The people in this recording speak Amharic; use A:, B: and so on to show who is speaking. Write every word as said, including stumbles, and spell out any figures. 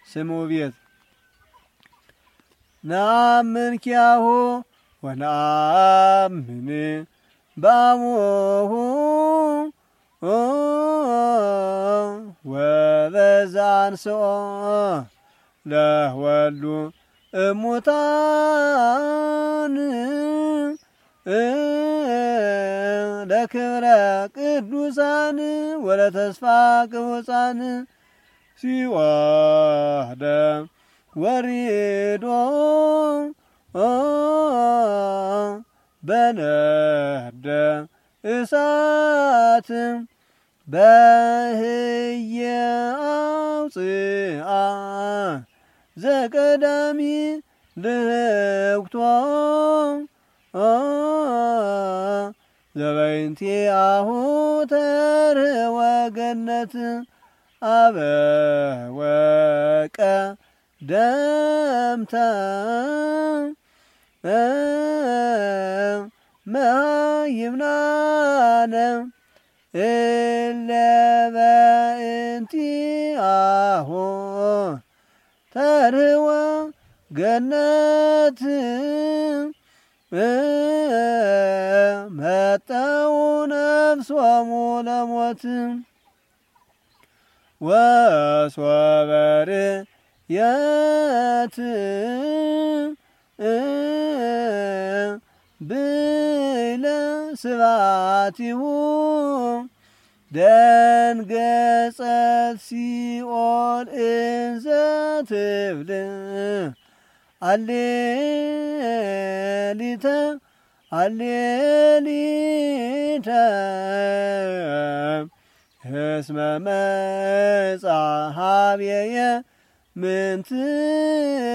A: ስሙ ቤት ናምን ኪያሁ ወናምን ባሙሁ ወበዛንስኦ ለወሉ እሙታን ለክብረ ቅዱሳን ወለተስፋ ቅቡፃን ሲወህደ ወሪዶ በነደ እሳት በህየ አውፅአ ዘቀዳሚ ልህኩቶ ዘበይንቲአሁ ተርኅወ ገነት አበወቀ ደምተ መሃይምናነ እለ በእንቲአሁ ተርኅወ ገነት መጠው ነፍሶሙ ለሞት ወሶበር የት ብለ ስባቲሁ ደንገጸት ሲኦል እንዘ ትብል አሌሊተ አሌሊተ እስመ መጻ ኀቤየ ምንትየ